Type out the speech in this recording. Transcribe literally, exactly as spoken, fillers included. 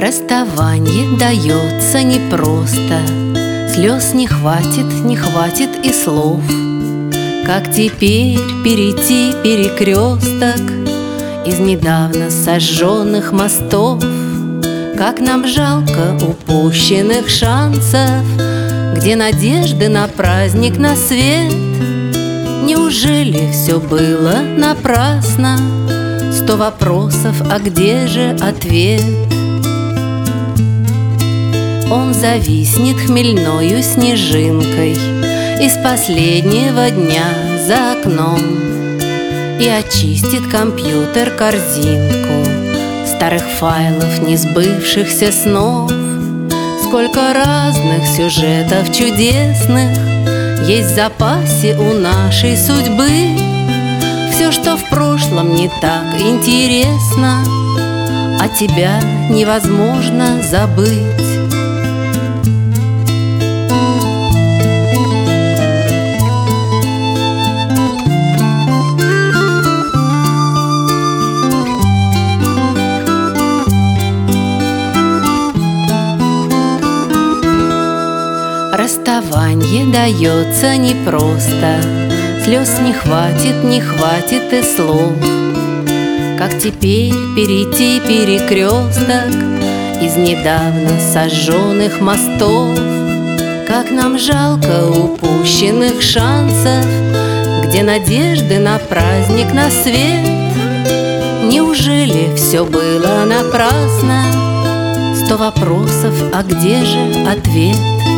Расставанье дается непросто, слез не хватит, не хватит и слов. Как теперь перейти перекресток из недавно сожженных мостов? Как нам жалко упущенных шансов, где надежды на праздник, на свет. Неужели все было напрасно? Сто вопросов, а где же ответ? Он зависнет хмельною снежинкой из последнего дня за окном и очистит компьютер корзинку старых файлов несбывшихся снов. Сколько разных сюжетов чудесных есть в запасе у нашей судьбы. Все, что в прошлом, не так интересно, а тебя невозможно забыть. Расставанье дается непросто, слез не хватит, не хватит и слов. Как теперь перейти перекресток из недавно сожженных мостов? Как нам жалко упущенных шансов, где надежды на праздник, на свет. Неужели все было напрасно? Сто вопросов, а где же ответ?